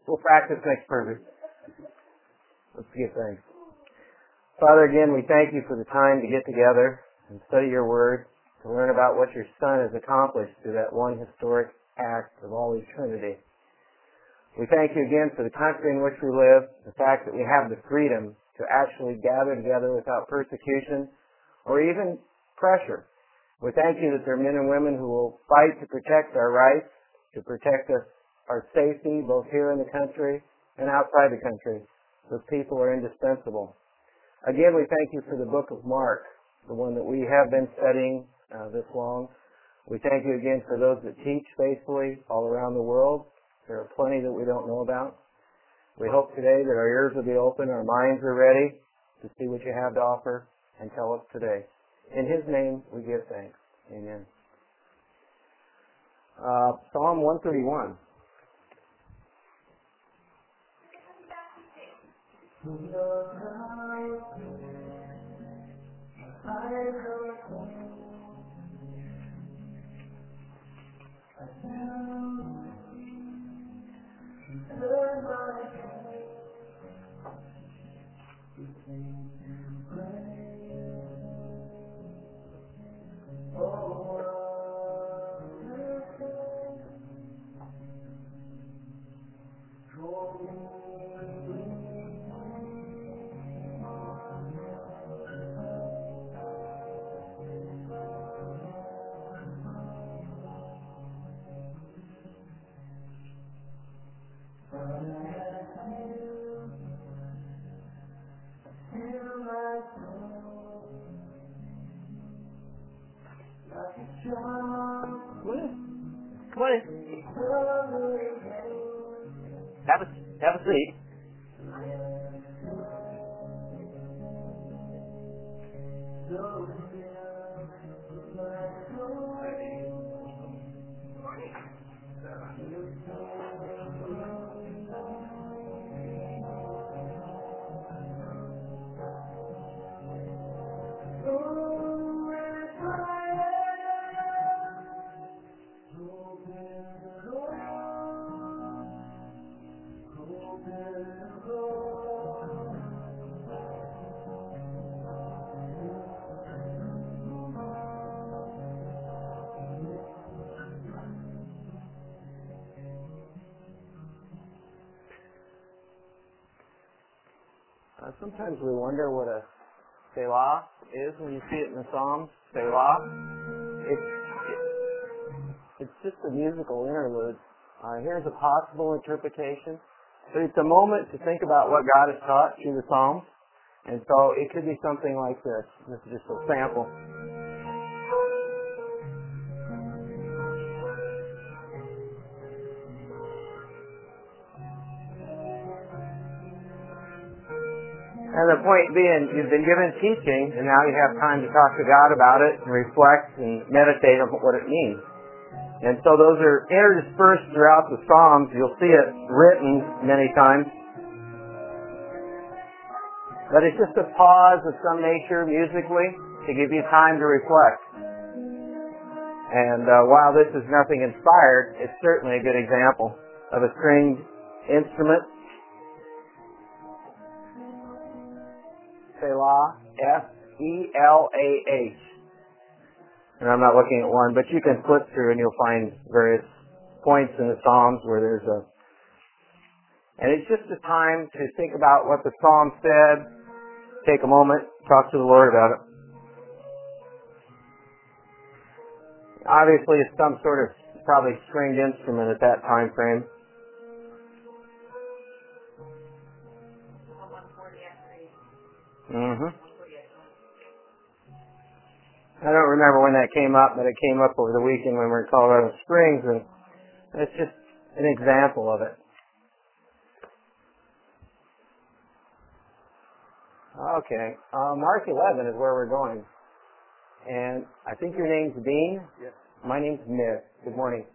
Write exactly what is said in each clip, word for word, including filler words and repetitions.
We'll practice makes perfect. Let's give thanks. Father, again, we thank you for the time to get together and study your word, to learn about what your Son has accomplished through that one historic act of all eternity. We thank you again for the country in which we live, the fact that we have the freedom to actually gather together without persecution or even pressure. We thank you that there are men and women who will fight to protect our rights, to protect us, our safety, both here in the country and outside the country. Those people are indispensable. Again, we thank you for the book of Mark, the one that we have been studying uh, this long. We thank you again for those that teach faithfully all around the world. There are plenty that we don't know about. We hope today that our ears will be open, our minds are ready to see what you have to offer and tell us today. In his name, we give thanks. Amen. Uh, Psalm one thirty-one. Come on in. Have a, have a seat. Uh, sometimes we wonder what a Selah is when you see it in the Psalms. Selah. It's, it's just a musical interlude. Uh, here's a possible interpretation. But it's a moment to think about what God has taught through the Psalms. And so it could be something like this. This is just a sample. And the point being, you've been given teaching, and now you have time to talk to God about it and reflect and meditate on what it means. And so those are interspersed throughout the Psalms. You'll see it written many times. But it's just a pause of some nature musically to give you time to reflect. And uh, while this is nothing inspired, it's certainly a good example of a stringed instrument. Selah, S E L A H. And I'm not looking at one, but you can flip through and you'll find various points in the Psalms where there's a... And it's just a time to think about what the Psalm said, take a moment, talk to the Lord about it. Obviously, it's some sort of probably stringed instrument at that time frame. Mm-hmm. I don't remember when that came up, but it came up over the weekend when we were in Colorado Springs, and it's just an example of it. Okay, uh, Mark eleven is where we're going. And I think your name's Dean? Yes. My name's Mick. Good morning.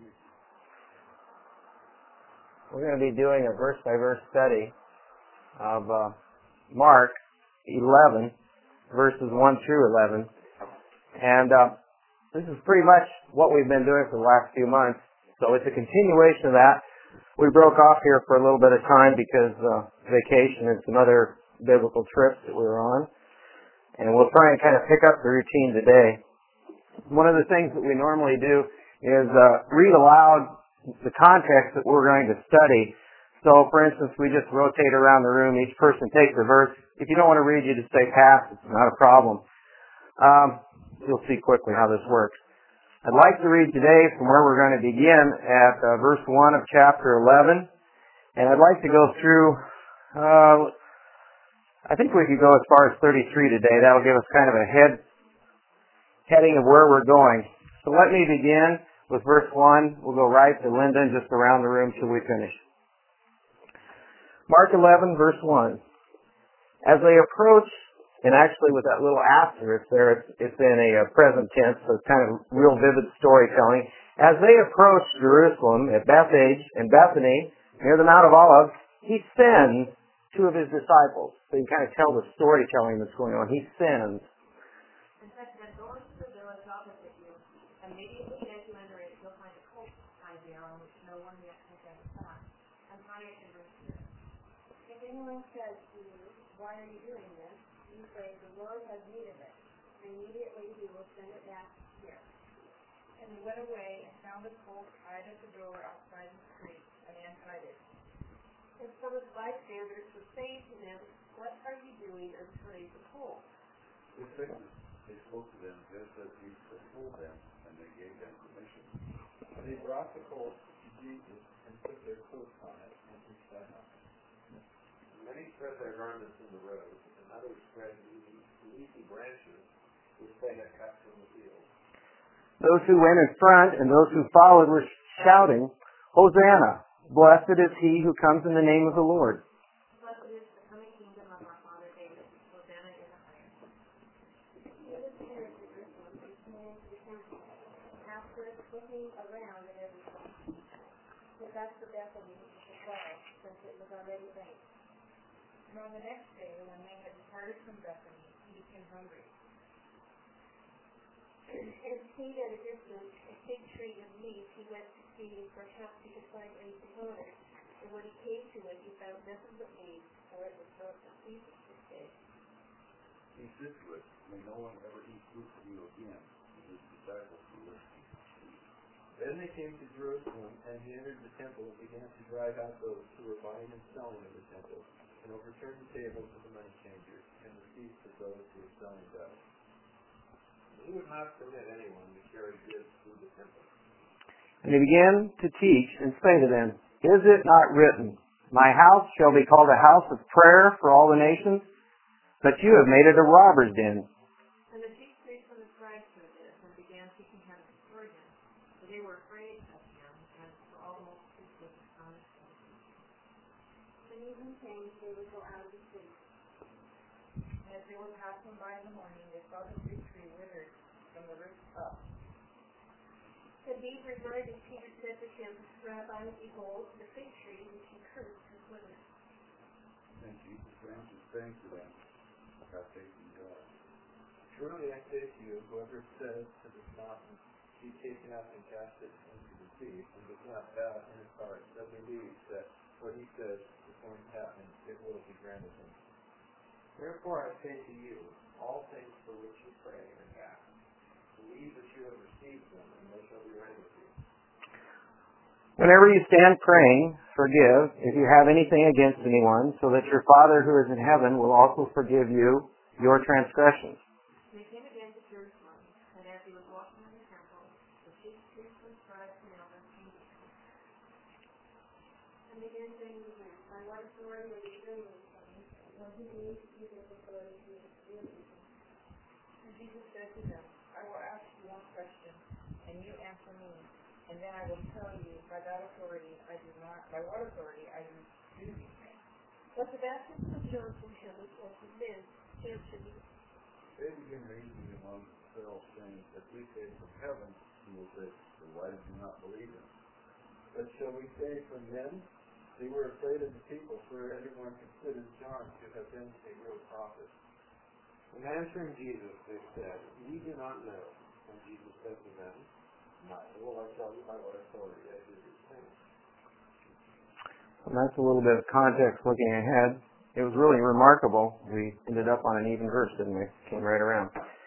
We're going to be doing a verse-by-verse study of uh, Mark eleven, verses one through eleven. And uh, this is pretty much what we've been doing for the last few months. So it's a continuation of that. We broke off here for a little bit of time because uh, vacation and some other biblical trips that we were on. And we'll try and kind of pick up the routine today. One of the things that we normally do is uh, read aloud the context that we're going to study. So, for instance, we just rotate around the room. Each person takes a verse. If you don't want to read, you just say pass. It's not a problem. Um, you'll see quickly how this works. I'd like to read today from where we're going to begin at uh, verse one of chapter eleven. And I'd like to go through, uh, I think we could go as far as thirty-three today. That'll give us kind of a head heading of where we're going. So let me begin with verse one. We'll go right to Linda and just around the room till we finish. Mark eleven, verse one. As they approach, and actually with that little asterisk there, it's, it's in a, a present tense, so it's kind of real vivid storytelling. As they approach Jerusalem at Bethphage and Bethany, near the Mount of Olives, he sends two of his disciples. So you kind of tell the storytelling that's going on. He sends. Immediately as you enter it, you'll find a colt tied there on which no one yet has ever sat. Untie it and bring it here. If anyone says to you, why are you doing this? You say, the Lord has need of it. Immediately he will send it back here. And he went away and found a colt tied at the door outside the street, and untied it. And some of the bystanders were saying to them, what are you doing untying the colt? They spoke to them just as Jesus had told them, and they gave them permission. And they brought the colt to Jesus and put their coats on it, and he sat on it. Many spread their garments in the road, and others spread leafy branches which they had cut from the field. Those who went in front and those who followed were shouting, Hosanna! Blessed is he who comes in the name of the Lord. Blessed is the coming kingdom of our father David. Hosanna in the highest. After looking around at everything, he got to Bethany to pray, since it was already late. And on the next day, when they had departed from Bethany, he became hungry. And seeing at a distance a fig tree of leaves, he went to see if perhaps he could find anything on it. And when he came to it, he found nothing but leaves, for it was not the season for figs. He said to it, may no one ever eat fruit from you again. And his disciples were listening. Then they came to Jerusalem, and he entered the temple and began to drive out those who were buying and selling in the temple, and overturned the tables of the money changers, and the seats of those who were selling doves. He would not permit anyone to carry goods through the temple. And he began to teach and say to them, is it not written, my house shall be called a house of prayer for all the nations? But you have made it a robber's den. And the chief priests and the scribes heard this, and began seeking him to destroy him. For they were afraid of him, and for all the multitude was astonished at him. When evening came, they would go out of the city. And as they were passing by in the morning, they saw the fig tree withered from the roots up. And being reminded, Peter said to him, Rabbi, behold, the fig tree which you cursed has withered. And Jesus answered, saying to them, have faith in God. Truly I say to you, whoever says to this mountain, be taken up and cast it into the sea, and does not doubt in his heart, but believes that what he says is going to happen, it will be granted him. Therefore I say to you, all things for which you pray and ask, believe that you have received them, and they shall be granted to you. Whenever you stand praying, forgive if you have anything against anyone, so that your Father who is in heaven will also forgive you your transgressions. And they came again to Jerusalem, and as he was walking in the temple, the chief priests and scribes and elders came to him. And began saying to him, by what authority are you doing these things? Well, who gave you this authority to do these things? And Jesus said to them, I will ask you one question, and you answer me, and then I will tell you by that authority I do not, by what authority I do these things. Was the baptism of John from heaven or from men? Answer me. They begin reasoning among themselves, saying, if we say from heaven, he will say, so why did you not believe him? But shall we say from men? They were afraid of the people, for everyone considered John to have been a real prophet. And answering Jesus, they said, we do not know. And Jesus said to them, neither will I tell you by what authority I do these things. And that's a little bit of context looking ahead. It was really remarkable. We ended up on an even verse, didn't we? Came right around.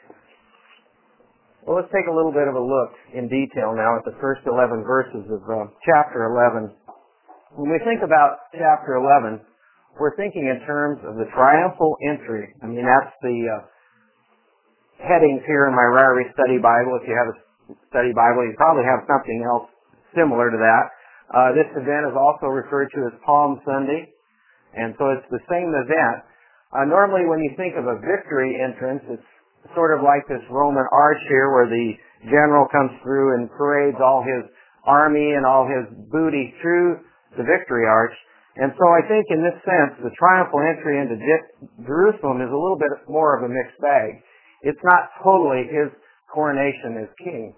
Well, let's take a little bit of a look in detail now at the first eleven verses of uh, chapter eleven. When we think about chapter eleven, we're thinking in terms of the triumphal entry. I mean, that's the uh, headings here in my Ryrie Study Bible. If you have a study Bible, you probably have something else similar to that. Uh, this event is also referred to as Palm Sunday, and so it's the same event. Uh, normally, when you think of a victory entrance, it's sort of like this Roman arch here where the general comes through and parades all his army and all his booty through the victory arch. And so I think in this sense, the triumphal entry into Jerusalem is a little bit more of a mixed bag. It's not totally his coronation as king.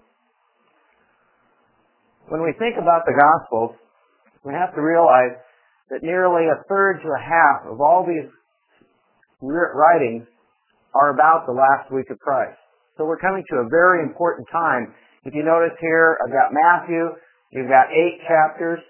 When we think about the Gospels, we have to realize that nearly a third to a half of all these writings are about the last week of Christ. So we're coming to a very important time. If you notice here, I've got Matthew, you've got eight chapters.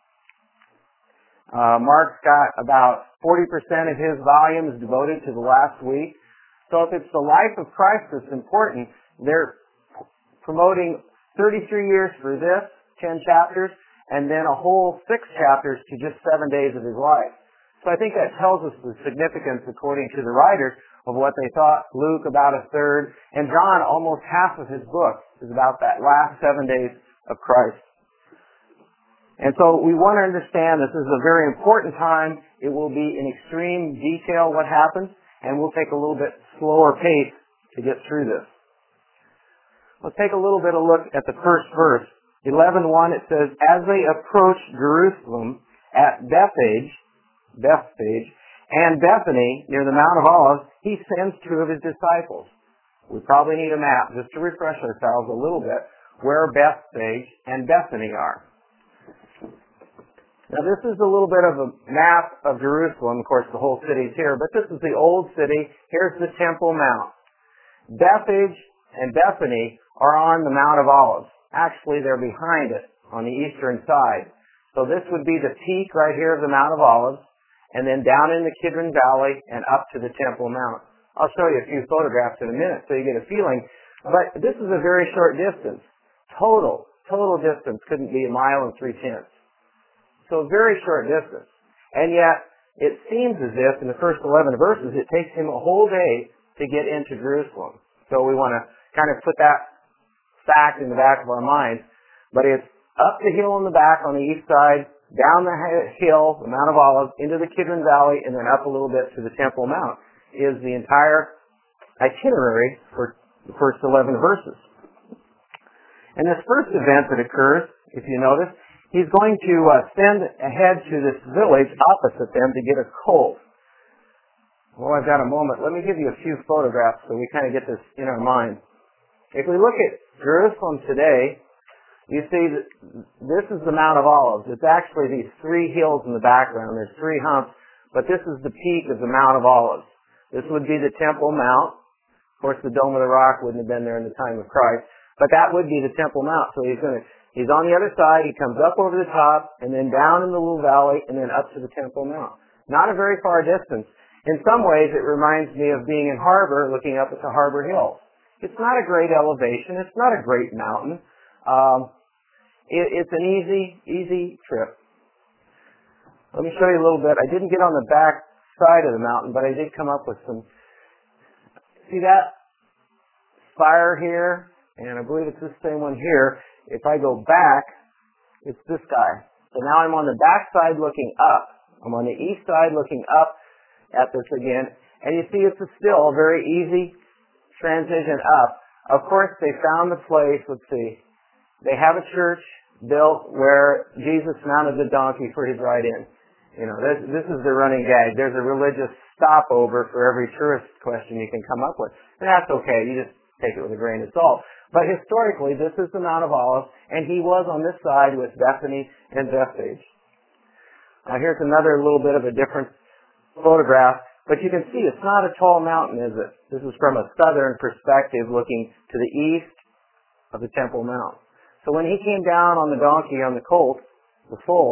Uh, Mark's got about forty percent of his volume is devoted to the last week. So if it's the life of Christ that's important, they're promoting thirty-three years for this, ten chapters, and then a whole six chapters to just seven days of his life. So I think that tells us the significance, according to the writers, of what they thought. Luke about a third, and John almost half of his book is about that last seven days of Christ. And so we want to understand this is a very important time. It will be in extreme detail what happens, and we'll take a little bit slower pace to get through this. Let's take a little bit of a look at the first verse. eleven one, it says, as they approached Jerusalem at Bethphage, Bethphage, and Bethany, near the Mount of Olives, he sends two of his disciples. We probably need a map just to refresh ourselves a little bit where Bethphage and Bethany are. Now this is a little bit of a map of Jerusalem. Of course, the whole city's here, but this is the old city. Here's the Temple Mount. Bethphage and Bethany are on the Mount of Olives. Actually, they're behind it on the eastern side. So this would be the peak right here of the Mount of Olives, and then down in the Kidron Valley and up to the Temple Mount. I'll show you a few photographs in a minute so you get a feeling. But this is a very short distance. Total, total distance couldn't be a mile and three tenths. So a very short distance. And yet, it seems as if in the first eleven verses, it takes him a whole day to get into Jerusalem. So we want to kind of put that fact in the back of our minds. But it's up the hill in the back on the east side, down the hill, the Mount of Olives, into the Kidron Valley, and then up a little bit to the Temple Mount, is the entire itinerary for the first eleven verses. And this first event that occurs, if you notice, he's going to uh, send ahead to this village opposite them to get a colt. Well, I've got a moment. Let me give you a few photographs so we kind of get this in our mind. If we look at Jerusalem today, you see that this is the Mount of Olives. It's actually these three hills in the background. There's three humps, but this is the peak of the Mount of Olives. This would be the Temple Mount. Of course, the Dome of the Rock wouldn't have been there in the time of Christ, but that would be the Temple Mount. So he's going to, he's on the other side. He comes up over the top, and then down in the little valley, and then up to the Temple Mount. Not a very far distance. In some ways, it reminds me of being in Harbor, looking up at the Harbor Hills. It's not a great elevation. It's not a great mountain. Um, it, it's an easy, easy trip. Let me show you a little bit. I didn't get on the back side of the mountain, but I did come up with some. See that spire here? And I believe it's this same one here. If I go back, it's this guy. So now I'm on the back side looking up. I'm on the east side looking up at this again. And you see it's a still a very easy transition up. Of course, they found the place. Let's see. They have a church built where Jesus mounted the donkey for his ride in. You know, this, this is the running gag. There's a religious stopover for every tourist question you can come up with. And that's okay. You just take it with a grain of salt. But historically, this is the Mount of Olives, and he was on this side with Bethany and Bethphage. Now here's another little bit of a different photograph. But you can see it's not a tall mountain, is it? This is from a southern perspective looking to the east of the Temple Mount. So when he came down on the donkey, on the colt, the foal,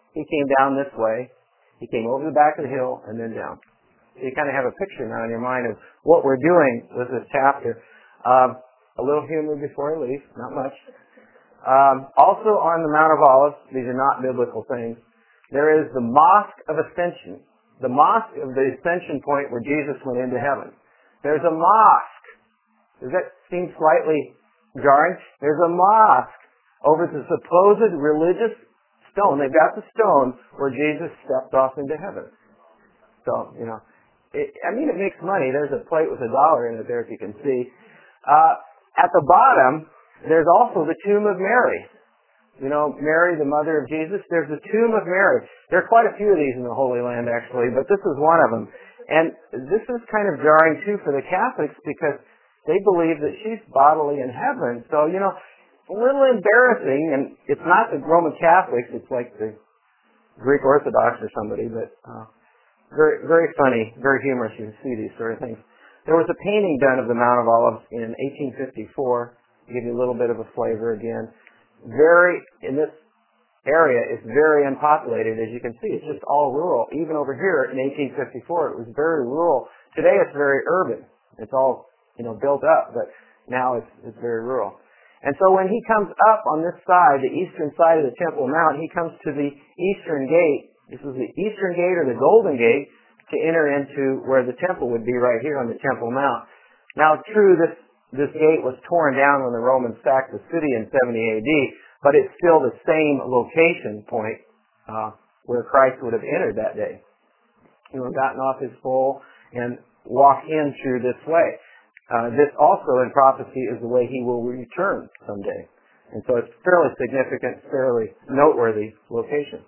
he came down this way, he came over the back of the hill, and then down. So you kind of have a picture now in your mind of what we're doing with this chapter. Um, a little humor before I leave, not much. Um, also on the Mount of Olives, these are not biblical things, there is the Mosque of Ascension. The Mosque of the Ascension point where Jesus went into heaven. There's a mosque. Does that seem slightly jarring? There's a mosque over the supposed religious stone. They've got the stone where Jesus stepped off into heaven. So, you know, it, I mean, it makes money. There's a plate with a dollar in it there, if you can see. Uh, at the bottom, there's also the tomb of Mary. You know, Mary, the mother of Jesus. There's the tomb of Mary. There are quite a few of these in the Holy Land, actually, but this is one of them. And this is kind of jarring, too, for the Catholics because they believe that she's bodily in heaven. So, you know, a little embarrassing, and it's not the Roman Catholics. It's like the Greek Orthodox or somebody, but uh, very, very funny, very humorous. You can see these sort of things. There was a painting done of the Mount of Olives in eighteen fifty-four. To give you a little bit of a flavor again. Very, in this area, it's very unpopulated, as you can see. It's just all rural. Even over here in eighteen fifty-four, it was very rural. Today it's very urban. It's all, you know, built up, but now it's, it's very rural. And so when he comes up on this side, the eastern side of the Temple Mount, he comes to the eastern gate. This is the eastern gate or the Golden Gate to enter into where the temple would be right here on the Temple Mount. Now, true, this This gate was torn down when the Romans sacked the city in seventy A D, but it's still the same location point uh, where Christ would have entered that day. He would have gotten off his foal and walked in through this way. Uh, this also in prophecy is the way he will return someday. And so it's fairly significant, fairly noteworthy location.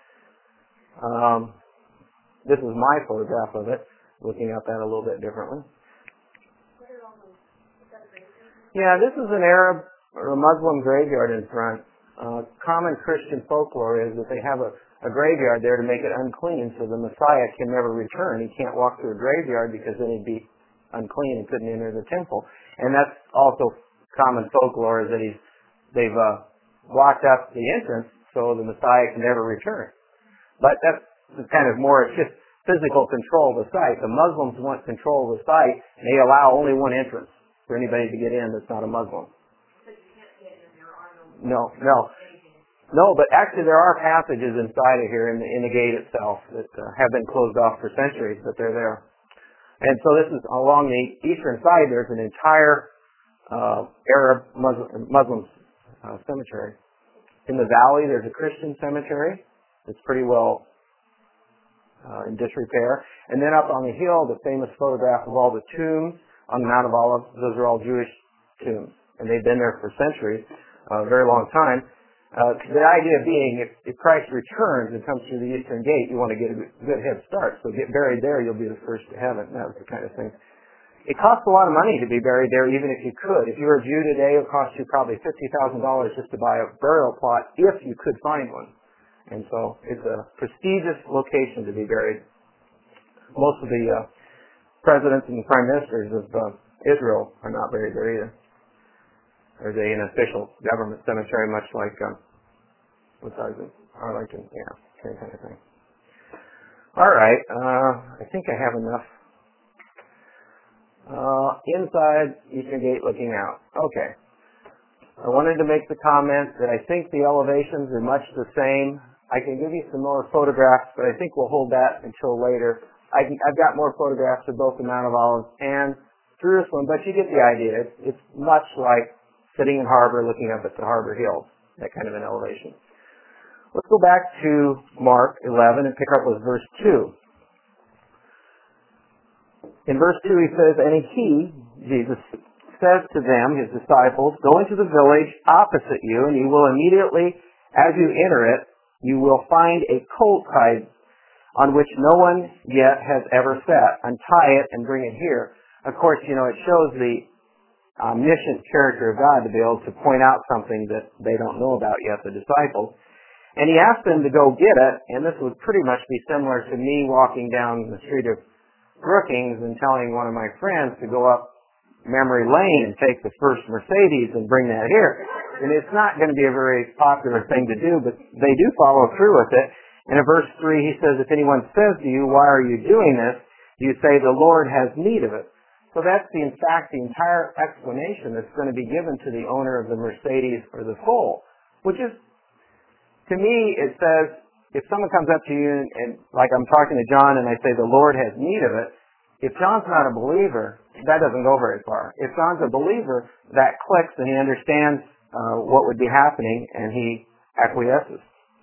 Um, this is my photograph of it, looking at that a little bit differently. Yeah, this is an Arab or a Muslim graveyard in front. Uh, common Christian folklore is that they have a, a graveyard there to make it unclean so the Messiah can never return. He can't walk through a graveyard because then he'd be unclean and couldn't enter the temple. And that's also common folklore is that he's, they've uh, blocked up the entrance so the Messiah can never return. But that's kind of more, it's just physical control of the site. The Muslims want control of the site and they allow only one entrance for anybody to get in that's not a Muslim. But you can't get in, there are no... No, no. No, but actually there are passages inside of here in the, in the gate itself that uh, have been closed off for centuries, but they're there. And so this is along the eastern side, there's an entire uh, Arab Muslim, Muslim uh, cemetery. In the valley, there's a Christian cemetery that's pretty well uh, in disrepair. And then up on the hill, the famous photograph of all the tombs on the Mount of Olives, those are all Jewish tombs. And they've been there for centuries, a uh, very long time. Uh, the idea being, if, if Christ returns and comes through the eastern gate, you want to get a good head start. So get buried there, you'll be the first to heaven. That was the kind of thing. It costs a lot of money to be buried there, even if you could. If you were a Jew today, it would cost you probably fifty thousand dollars just to buy a burial plot, if you could find one. And so it's a prestigious location to be buried. Most of the uh, presidents and prime ministers of uh, Israel are not buried there either. There's a, an official government cemetery, much like, uh, what's ours in Arlington? Yeah, same kind of thing. All right, uh, I think I have enough. Uh, inside, Eastern Gate looking out. Okay. I wanted to make the comment that I think the elevations are much the same. I can give you some more photographs, but I think we'll hold that until later. I can, I've got more photographs of both the Mount of Olives and Jerusalem, but you get the idea. It's, it's much like sitting in harbor looking up at the harbor hills, that kind of an elevation. Let's go back to Mark eleven and pick up with verse two. In verse two he says, and he, Jesus, says to them, his disciples, go into the village opposite you, and you will immediately, as you enter it, you will find a colt tied on which no one yet has ever sat. Untie it and bring it here. Of course, you know, it shows the omniscient character of God to be able to point out something that they don't know about yet, the disciples. And he asked them to go get it, and this would pretty much be similar to me walking down the street of Brookings and telling one of my friends to go up memory lane and take the first Mercedes and bring that here. And it's not going to be a very popular thing to do, but they do follow through with it. And in verse three, he says, if anyone says to you, why are you doing this? You say, the Lord has need of it. So that's, the, in fact, the entire explanation that's going to be given to the owner of the Mercedes or the foal, which is, to me, it says, if someone comes up to you and, and like I'm talking to John and I say, the Lord has need of it, if John's not a believer, that doesn't go very far. If John's a believer, that clicks and he understands uh, what would be happening and he acquiesces.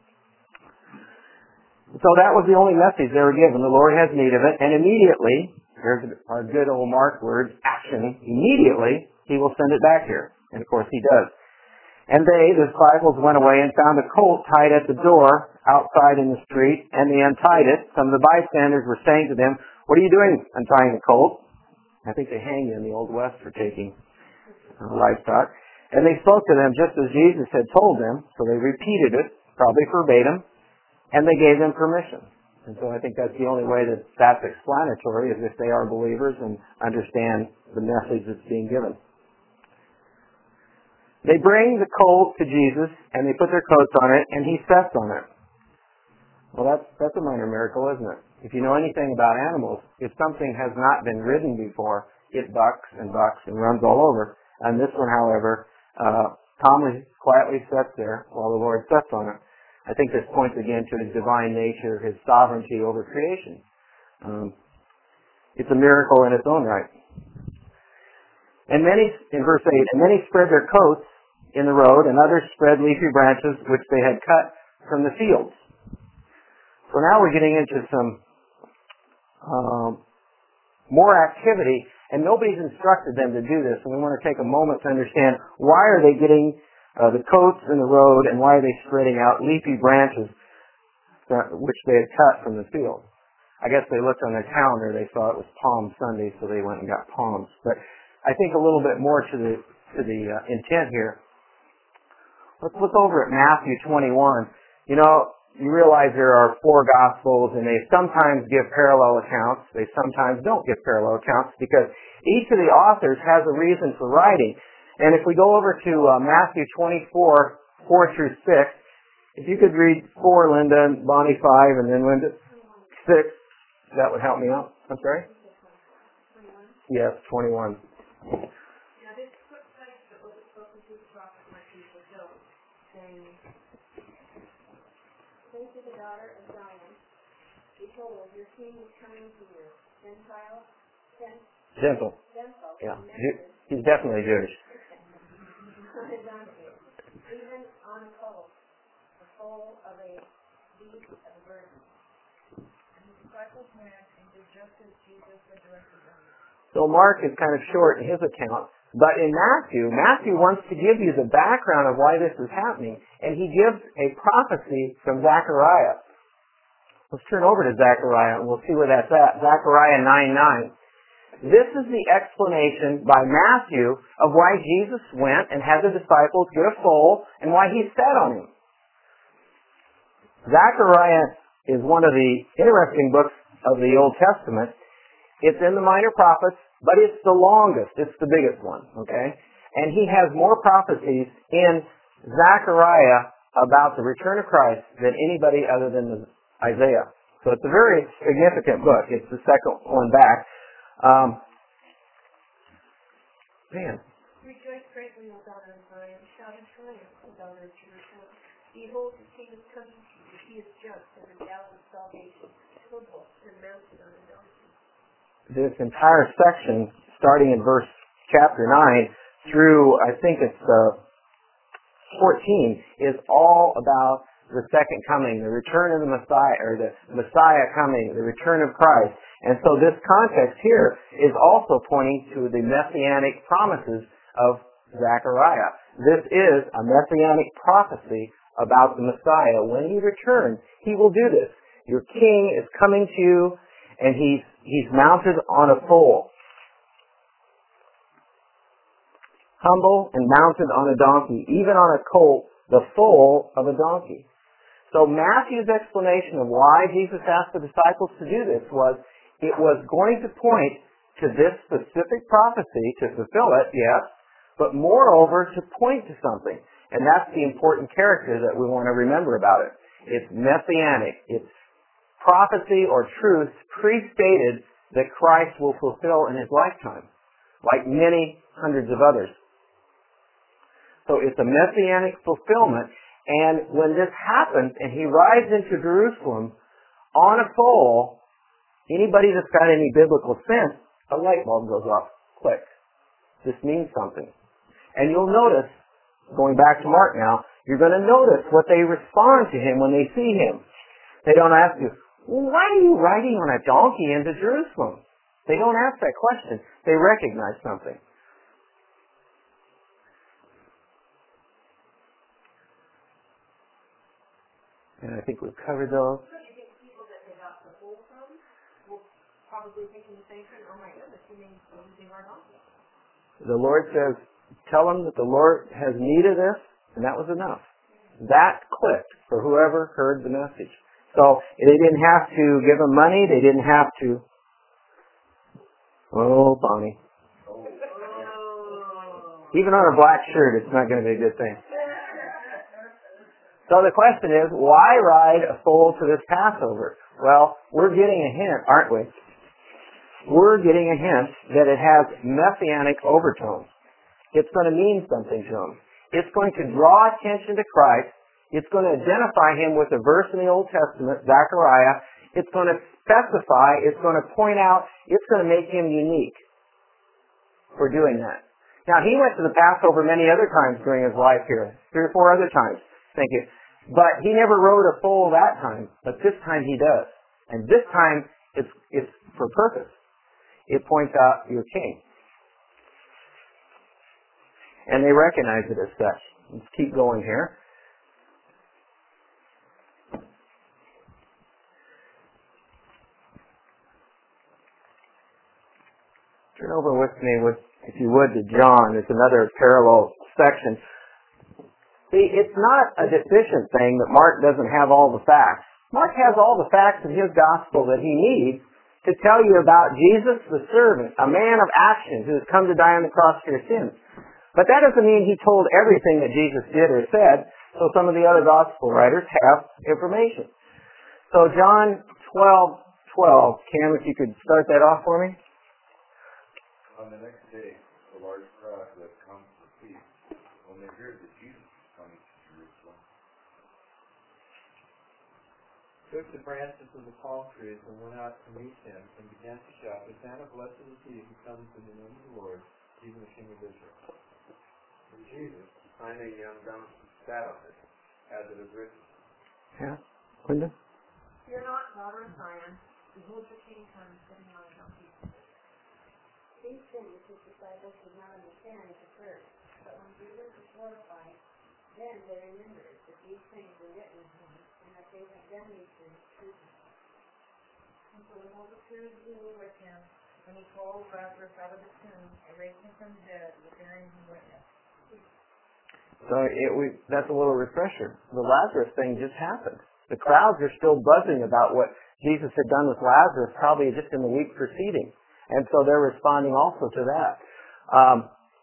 So that was the only message they were given. The Lord has need of it, and immediately, here's our good old Mark word, action, immediately, he will send it back here. And of course he does. And they, the disciples, went away and found a colt tied at the door outside in the street, and they untied it. Some of the bystanders were saying to them, what are you doing untying the colt? I think they hang you in the Old West for taking uh, livestock. And they spoke to them just as Jesus had told them, so they repeated it, probably verbatim, and they gave them permission. And so I think that's the only way that that's explanatory, is if they are believers and understand the message that's being given. They bring the colt to Jesus, and they put their coats on it, and he sits on it. Well, that's, that's a minor miracle, isn't it? If you know anything about animals, if something has not been ridden before, it bucks and bucks and runs all over. And this one, however, uh, calmly, quietly sits there while the Lord sits on it. I think this points again to his divine nature, his sovereignty over creation. Um, it's a miracle in its own right. And many, in verse eight, and many spread their coats in the road, and others spread leafy branches which they had cut from the fields. So now we're getting into some um, more activity, and nobody's instructed them to do this. And we want to take a moment to understand, why are they getting uh, the coats in the road, and why are they spreading out leafy branches which they had cut from the field? I guess they looked on their calendar, they saw it was Palm Sunday, so they went and got palms. But I think a little bit more to the to the uh, intent here. Let's look over at Matthew twenty-one. You know, you realize there are four Gospels, and they sometimes give parallel accounts. They sometimes don't give parallel accounts, because each of the authors has a reason for writing. And if we go over to uh, Matthew twenty-four, four through six, if you could read four, Linda, and Bonnie five, and then Linda six, that would help me out. I'm sorry? Yes, twenty-one. Now this took place that was spoken to the prophet my people Job, saying, say to the daughter of Zion, behold, your king is coming to you, Gentile, gen- Gentle. gentle, Yeah. and He's definitely Jewish. on a donkey, even on a colt, the foal of a beast of a burden. And the disciples went and did just as Jesus had directed them. So Mark is kind of short in his account. But in Matthew, Matthew wants to give you the background of why this is happening. And he gives a prophecy from Zechariah. Let's turn over to Zechariah and we'll see where that's at. Zechariah nine nine. This is the explanation by Matthew of why Jesus went and had the disciples get a foal and why he sat on him. Zechariah is one of the interesting books of the Old Testament. It's in the Minor Prophets, but it's the longest. It's the biggest one, okay? And he has more prophecies in Zechariah about the return of Christ than anybody other than Isaiah. So it's a very significant book. It's the second one back. Um, man. Rejoice greatly, O daughter of Zion. Shout in triumph, O daughter of Jerusalem. Behold, the king is coming to you. He is just and endowed with salvation, humble and mounted on a donkey. This entire section, starting in verse chapter nine through, I think it's uh, fourteen, is all about the second coming, the return of the Messiah, or the Messiah coming, the return of Christ. And so this context here is also pointing to the messianic promises of Zechariah. This is a messianic prophecy about the Messiah. When he returns, he will do this. Your king is coming to you, and he's, he's mounted on a foal. Humble and mounted on a donkey, even on a colt, the foal of a donkey. So Matthew's explanation of why Jesus asked the disciples to do this was, it was going to point to this specific prophecy, to fulfill it, yes, but moreover to point to something. And that's the important character that we want to remember about it. It's messianic. It's prophecy or truth pre-stated that Christ will fulfill in his lifetime, like many hundreds of others. So it's a messianic fulfillment, and when this happens and he rides into Jerusalem on a foal, anybody that's got any biblical sense, a light bulb goes off. Click. This means something. And you'll notice, going back to Mark now, you're going to notice what they respond to him when they see him. They don't ask you, well, why are you riding on a donkey into Jerusalem? They don't ask that question. They recognize something. And I think we've covered those. So you think people that they got the fool from will probably thinking the same thing, oh my goodness, you mean using our donkey? The Lord says, tell them that the Lord has need of this, and that was enough. That clicked for whoever heard the message. So they didn't have to give them money. They didn't have to. Oh, Bonnie. Even on a black shirt, it's not going to be a good thing. So the question is, why ride a foal to this Passover? Well, we're getting a hint, aren't we? We're getting a hint that it has messianic overtones. It's going to mean something to them. It's going to draw attention to Christ. It's going to identify him with a verse in the Old Testament, Zechariah. It's going to specify, it's going to point out, it's going to make him unique for doing that. Now, he went to the Passover many other times during his life here, three or four other times. Thank you. But he never rode a foal that time, but this time he does. And this time, it's, it's for purpose. It points out your king. And they recognize it as such. Let's keep going here. Turn over with me, with, if you would, to John. It's another parallel section. See, it's not a deficient thing that Mark doesn't have all the facts. Mark has all the facts in his gospel that he needs to tell you about Jesus the servant, a man of action who has come to die on the cross for your sins. But that doesn't mean he told everything that Jesus did or said, so some of the other gospel writers have information. So John twelve twelve, Cam, if you could start that off for me. On the next day, a large crowd who had come to the feast, when they heard that Jesus was coming to Jerusalem, took the branches of the palm trees and went out to meet him and began to shout, Hosanna, blessed is he who comes in the name of the Lord, even the King of Israel. And Jesus, finding a young donkey, sat on it, as it is written. Yeah, Linda? Fear not, daughter of Zion, behold your king comes sitting on a donkey. These things his disciples did not understand at the first, but when Jesus was glorified, then they remembered that these things were written of him, and that they had done these things to him. And so the multitude who were with him, when he called Lazarus out of the tomb, and raised him from the dead, were bearing him witness. So it, we, that's a little refresher. The Lazarus thing just happened. The crowds are still buzzing about what Jesus had done with Lazarus, probably just in the week preceding. And so they're responding also to that. Um,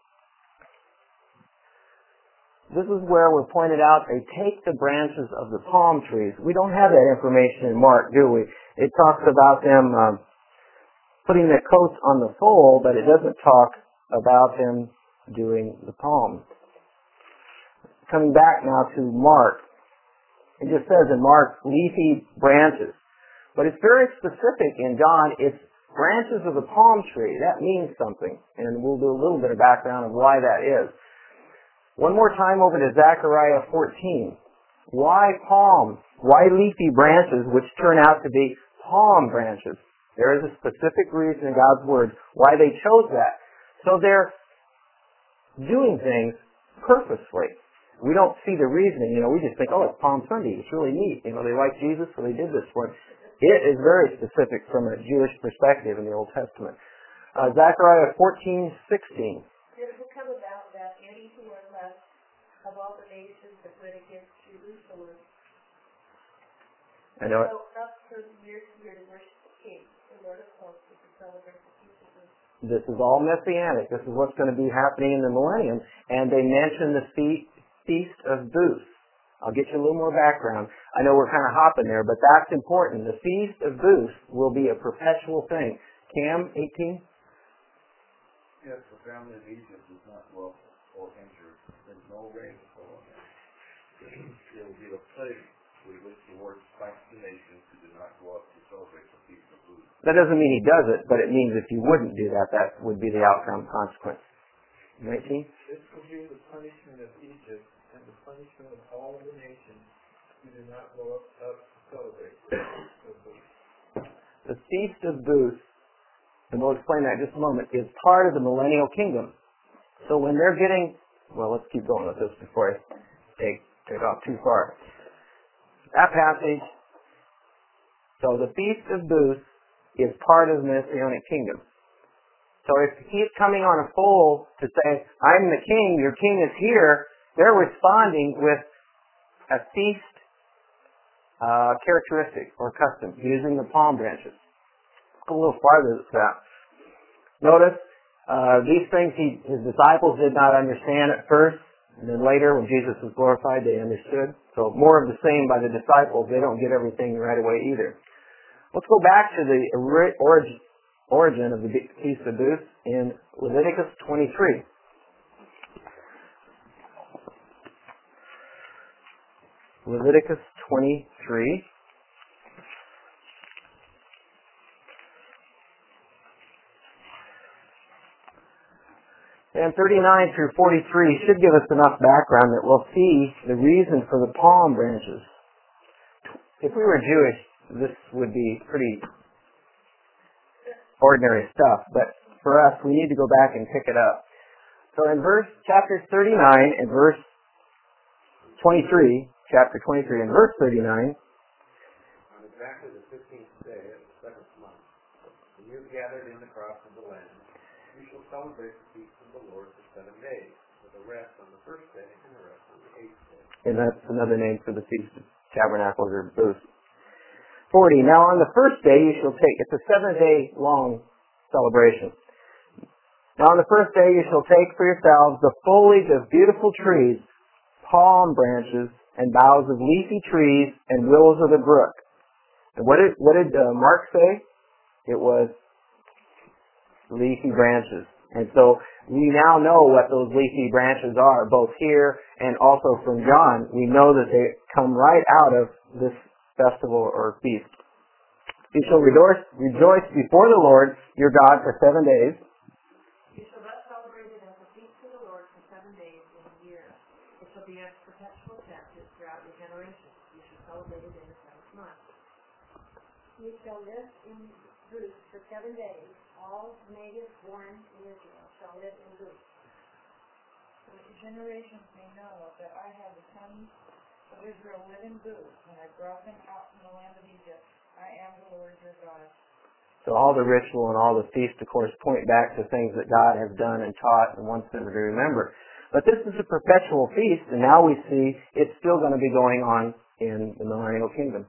this is where we're pointed out they take the branches of the palm trees. We don't have that information in Mark, do we? It talks about them um, putting their coats on the foal, but it doesn't talk about them doing the palm. Coming back now to Mark, it just says in Mark, leafy branches. But it's very specific in John. It's branches of the palm tree. That means something. And we'll do a little bit of background of why that is. One more time over to Zechariah fourteen. Why palm? Why leafy branches which turn out to be palm branches? There is a specific reason in God's Word why they chose that. So they're doing things purposefully. We don't see the reasoning. You know, we just think, oh, it's Palm Sunday. It's really neat. You know, they like Jesus, so they did this for him. It is very specific from a Jewish perspective in the Old Testament. Uh, Zechariah fourteen sixteen. It will come about that any who are left of all the nations that went against Jerusalem I know it. go up from year to year to worship the King, the Lord of hosts, and to celebrate the feast of his. This is all messianic. This is what's going to be happening in the millennium. And they mention the fe- Feast of Booths. I'll get you a little more background. I know we're kind of hopping there, but that's important. The Feast of Booths will be a perpetual thing. Cam, eighteen? Yes, the family of Egypt is not lost or injured. There's no rain to fall on them. It will be a plague with which the Lord strikes the nations who do not go up to celebrate the Feast of Booths. That doesn't mean he does it, but it means if you wouldn't do that, that would be the outcome consequence. nineteen? This will be the punishment of Egypt and the punishment of all the nations who do not go up, up to celebrate the Feast of Booths. The Feast of Booths, and we'll explain that in just a moment, is part of the millennial kingdom. So when they're getting, well, let's keep going with this before I take, take off too far. That passage, so the Feast of Booths is part of the Messianic kingdom. So if he's coming on a foal to say, I'm the king, your king is here, they're responding with a feast uh, characteristic or custom, using the palm branches. Let's go a little farther than that. Notice, uh, these things he, his disciples did not understand at first, and then later when Jesus was glorified, they understood. So more of the same by the disciples. They don't get everything right away either. Let's go back to the origin, origin of the Feast of Booths in Leviticus twenty-three. Leviticus twenty-three. And thirty-nine through forty-three should give us enough background that we'll see the reason for the palm branches. If we were Jewish, this would be pretty ordinary stuff, but for us, we need to go back and pick it up. So in verse, chapter thirty-nine and verse twenty-three, chapter twenty-three and verse thirty-nine. On exactly the fifteenth day of the seventh month, when you have gathered in the crops of the land, you shall celebrate the feast of the Lord for seven days, with a rest on the first day and a rest on the eighth day. And that's another name for the Feast of Tabernacles or Booths. forty. Now on the first day you shall take, it's a seven day long celebration. Now on the first day you shall take for yourselves the foliage of beautiful trees, palm branches, and boughs of leafy trees, and willows of the brook. And what did, what did uh, Mark say? It was leafy branches. And so we now know what those leafy branches are, both here and also from John. We know that they come right out of this festival or feast. You shall rejoice, rejoice before the Lord your God for seven days. You shall thus celebrate it as a feast to the Lord for seven days in a year. It shall be a perpetual statute throughout your generations. You shall celebrate it in the seventh month. You shall live in Booths for seven days. All natives born in Israel shall live in Booths. So that your generations may know that I have the sons of Israel live in Booths, when I brought them out from the land of Egypt. I am the Lord your God. So all the ritual and all the feasts, of course, point back to things that God has done and taught and wants them to remember. But this is a perpetual feast, and now we see it's still going to be going on in the millennial kingdom.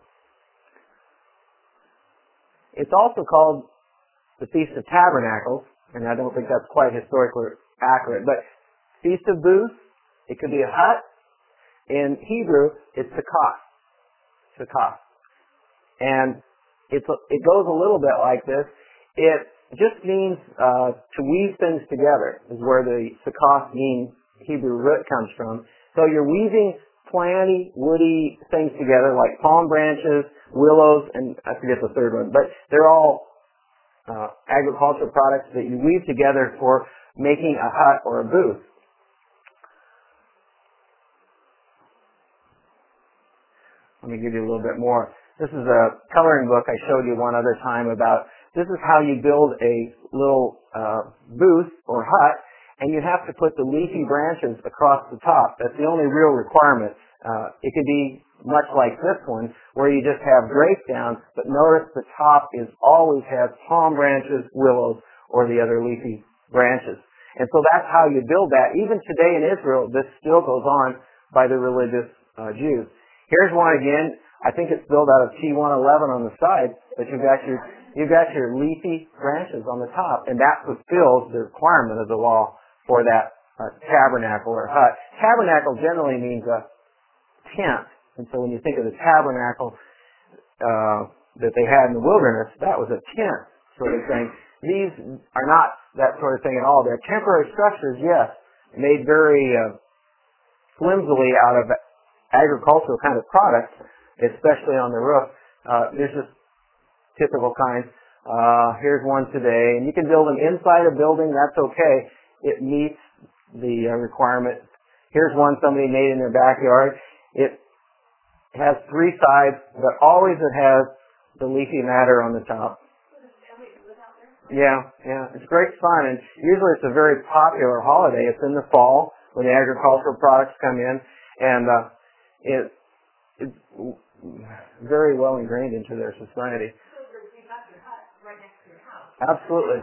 It's also called the Feast of Tabernacles, and I don't think that's quite historically accurate, but Feast of Booths, it could be a hut. In Hebrew, it's Sukkot. Sukkot. And it's, it goes a little bit like this. It just means uh, to weave things together, is where the Sukkot mean Hebrew root comes from. So you're weaving planty, woody things together, like palm branches, willows, and I forget the third one, but they're all uh, agricultural products that you weave together for making a hut or a booth. Let me give you a little bit more. This is a coloring book I showed you one other time about, this is how you build a little uh, booth or hut, and you have to put the leafy branches across the top. That's the only real requirement. Uh, it could be much like this one, where you just have drape down, but notice the top is always has palm branches, willows, or the other leafy branches. And so that's how you build that. Even today in Israel, this still goes on by the religious uh, Jews. Here's one again. I think it's built out of T one eleven on the side, but you've got your you've got your leafy branches on the top, and that fulfills the requirement of the law for that uh, tabernacle or hut. Tabernacle generally means a tent. And so when you think of the tabernacle uh, that they had in the wilderness, that was a tent sort of thing. These are not that sort of thing at all. They're temporary structures, yes, made very uh, flimsily out of agricultural kind of products, especially on the roof. Uh, there's just typical kinds. Uh, here's one today. And you can build them inside a building. That's okay. It meets the uh, requirement. Here's one somebody made in their backyard. It has three sides, but always it has the leafy matter on the top. Yeah, yeah. It's great fun, and usually it's a very popular holiday. It's in the fall when the agricultural products come in, and uh, it, it's very well ingrained into their society. Absolutely.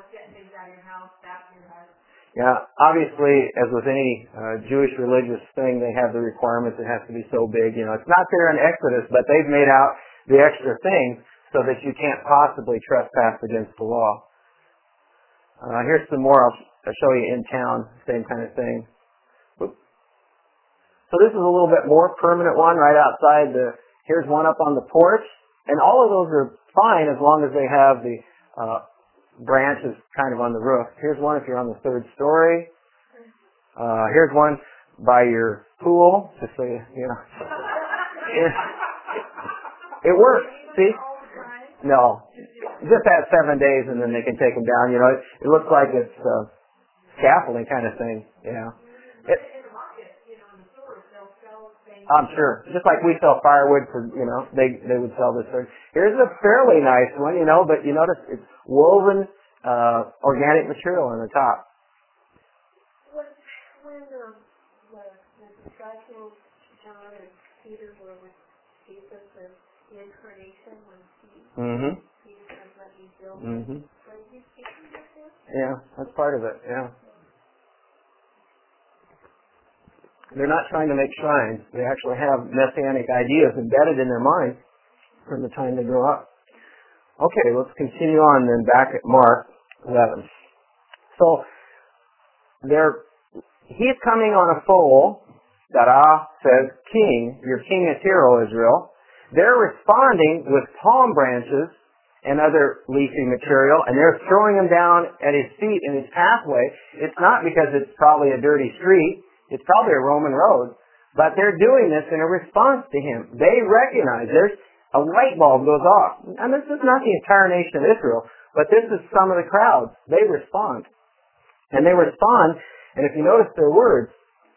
Yeah, obviously, as with any uh, Jewish religious thing, they have the requirements. It has to be so big. You know, it's not there in Exodus, but they've made out the extra things so that you can't possibly trespass against the law. Uh, here's some more I'll, I'll show you in town, same kind of thing. Oops. So this is a little bit more permanent one right outside the, here's one up on the porch, and all of those are fine as long as they have the uh, branches kind of on the roof. Here's one if you're on the third story. Uh, here's one by your pool, just so you, you know. It, it works, see? No, just that seven days and then they can take them down. You know, it, it looks like it's uh, scaffolding kind of thing. Yeah. It, I'm sure. Just like we sell firewood for, you know, they they would sell this. Here's a fairly nice one, you know, but you notice it's woven uh, organic material on the top. When, when um, the, the discussion John and Peter were with Jesus and the incarnation when he Mm-hmm. Peter said, "Let me build it." Mm-hmm. Were you speaking of this? Yeah, that's part of it. Yeah. They're not trying to make shrines. They actually have messianic ideas embedded in their mind from the time they grow up. Okay, let's continue on then back at Mark eleven. So, there, he's coming on a foal. Dara says, King, your king is here, O Israel. They're responding with palm branches and other leafy material, and they're throwing them down at his feet in his pathway. It's not because it's probably a dirty street. It's probably a Roman road. But they're doing this in a response to him. They recognize there's a light bulb goes off. And this is not the entire nation of Israel, but this is some of the crowds. They respond. And they respond, and if you notice their words,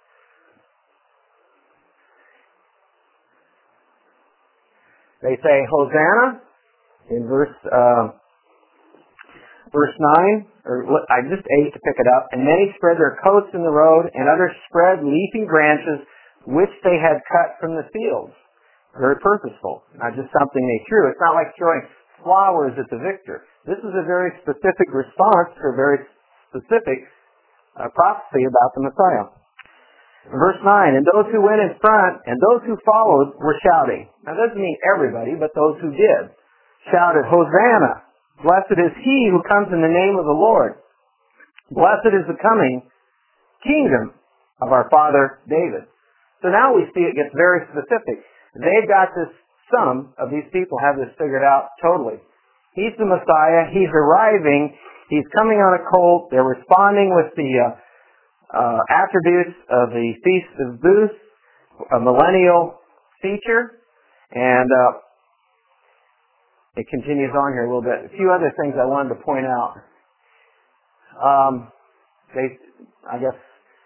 they say, Hosanna, in verse uh, verse nine, or I just ate to pick it up, and many spread their coats in the road, and others spread leafy branches which they had cut from the fields. Very purposeful, not just something they threw. It's not like throwing flowers at the victor. This is a very specific response to a very specific uh, prophecy about the Messiah. Verse nine, and those who went in front and those who followed were shouting. Now, that doesn't mean everybody, but those who did shouted, Hosanna! Blessed is he who comes in the name of the Lord. Blessed is the coming kingdom of our father David. So now we see it gets very specific. They've got this, some of these people have this figured out totally. He's the Messiah. He's arriving. He's coming on a colt. They're responding with the uh, uh, attributes of the Feast of Booths, a millennial feature. And uh, it continues on here a little bit. A few other things I wanted to point out. Um, they, I guess,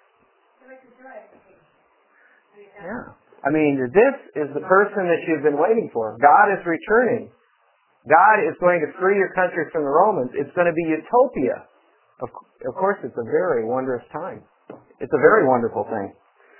yeah. I mean, this is the person that you've been waiting for. God is returning. God is going to free your country from the Romans. It's going to be utopia. Of, of course, it's a very wondrous time. It's a very wonderful thing.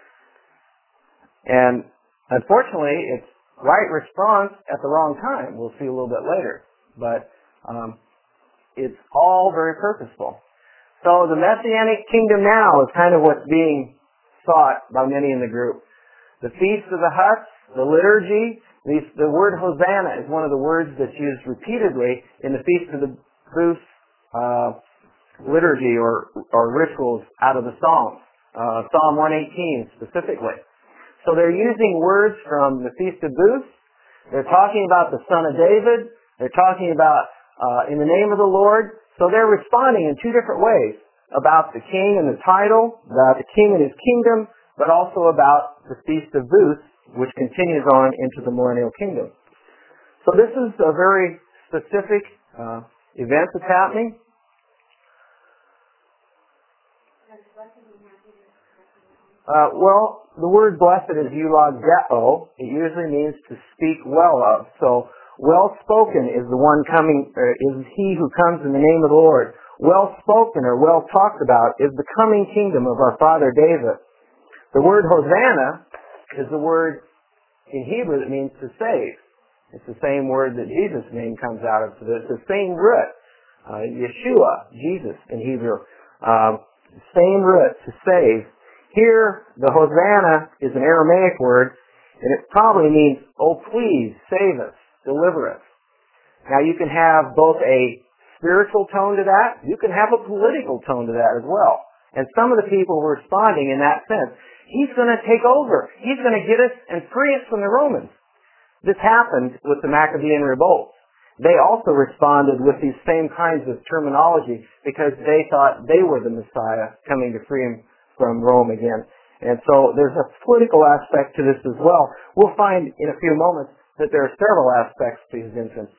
And unfortunately, it's right response at the wrong time. We'll see a little bit later. But um, it's all very purposeful. So the Messianic kingdom now is kind of what's being sought by many in the group. The Feast of the Huts, the liturgy, these, the word Hosanna is one of the words that's used repeatedly in the Feast of the Booths uh, liturgy or, or rituals out of the Psalms. Uh, Psalm one eighteen specifically. So they're using words from the Feast of Booths. They're talking about the Son of David. They're talking about uh, in the name of the Lord. So they're responding in two different ways about the king and the title, about the king and his kingdom, but also about the Feast of Booths, which continues on into the millennial kingdom. So this is a very specific uh, event that's happening. Uh, well, the word blessed is eulogeo. It usually means to speak well of. So, well spoken is the one coming, uh, is he who comes in the name of the Lord. Well spoken or well talked about is the coming kingdom of our father David. The word Hosanna is the word in Hebrew that means to save. It's the same word that Jesus' name comes out of. So it's the same root. Uh, Yeshua, Jesus in Hebrew. Um, same root, to save. Here, the Hosanna is an Aramaic word, and it probably means, oh please, save us, deliver us. Now you can have both a spiritual tone to that, you can have a political tone to that as well. And some of the people were responding in that sense. He's going to take over. He's going to get us and free us from the Romans. This happened with the Maccabean revolt. They also responded with these same kinds of terminology because they thought they were the Messiah coming to free them from Rome again. And so there's a political aspect to this as well. We'll find in a few moments that there are several aspects to his entrance.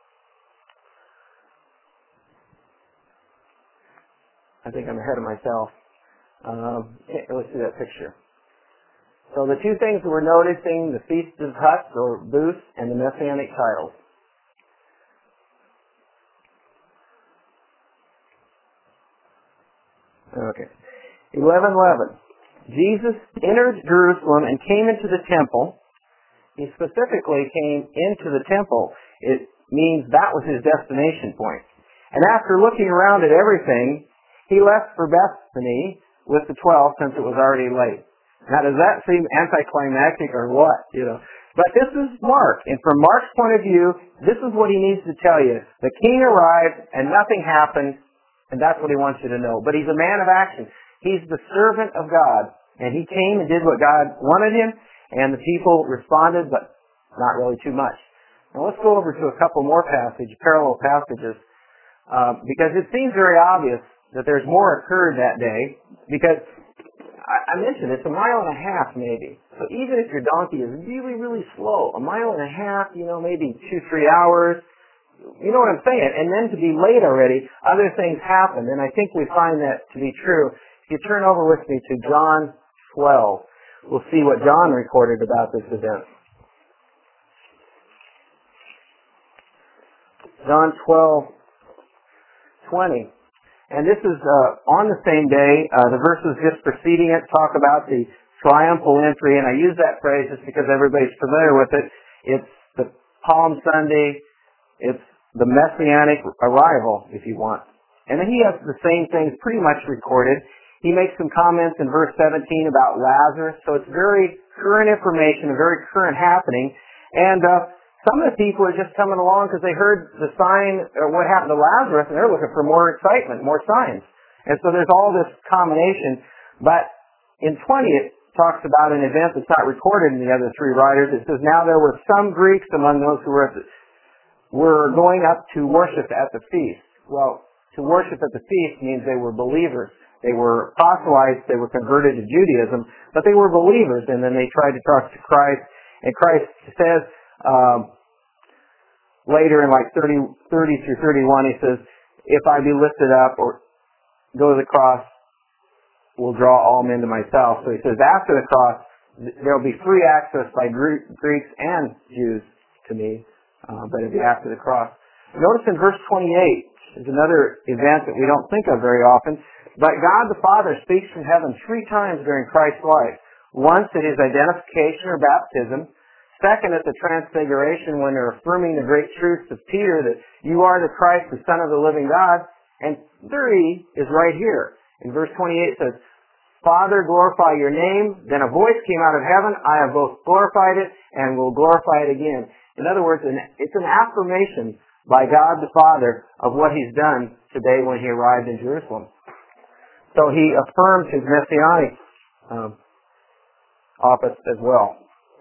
I think I'm ahead of myself. Um, can't really see that picture. So the two things that we're noticing, the Feast of Huts or Booths and the Messianic titles. Okay. eleven eleven. Jesus entered Jerusalem and came into the temple. He specifically came into the temple. It means that was his destination point. And after looking around at everything, he left for Bethany with the twelve since it was already late. Now, does that seem anticlimactic or what? You know, but this is Mark, and from Mark's point of view, this is what he needs to tell you. The king arrived, and nothing happened, and that's what he wants you to know. But he's a man of action. He's the servant of God, and he came and did what God wanted him, and the people responded, but not really too much. Now, let's go over to a couple more passages, parallel passages, uh, because it seems very obvious that there's more occurred that day, because I mentioned it's a mile and a half maybe. So even if your donkey is really, really slow, a mile and a half, you know, maybe two, three hours, you know what I'm saying? And then to be late already, other things happen. And I think we find that to be true. If you turn over with me to John twelve, we'll see what John recorded about this event. John twelve twenty. And this is uh, on the same day. Uh, the verses just preceding it talk about the triumphal entry, and I use that phrase just because everybody's familiar with it. It's the Palm Sunday. It's the Messianic arrival, if you want. And then he has the same things pretty much recorded. He makes some comments in verse seventeen about Lazarus, so it's very current information, a very current happening. And uh, some of the people are just coming along because they heard the sign, or what happened to Lazarus, and they're looking for more excitement, more signs. And so there's all this combination. But in twenty, it talks about an event that's not recorded in the other three writers. It says, now there were some Greeks among those who were, at the, were going up to worship at the feast. Well, to worship at the feast means they were believers. They were proselytes, they were converted to Judaism, but they were believers, and then they tried to trust to Christ. And Christ says, um, later in like thirty, thirty through thirty-one, he says, if I be lifted up or go to the cross, will draw all men to myself. So he says, after the cross, there will be free access by Greeks and Jews to me, uh, but it'll be after the cross. Notice in verse twenty-eight, is another event that we don't think of very often, but God the Father speaks from heaven three times during Christ's life. Once at his identification or baptism, second, at the transfiguration when they're affirming the great truths of Peter that you are the Christ, the Son of the living God. And three is right here. In verse twenty-eight it says, Father, glorify your name. Then a voice came out of heaven. I have both glorified it and will glorify it again. In other words, it's an affirmation by God the Father of what he's done today when he arrived in Jerusalem. So he affirms his messianic um, office as well.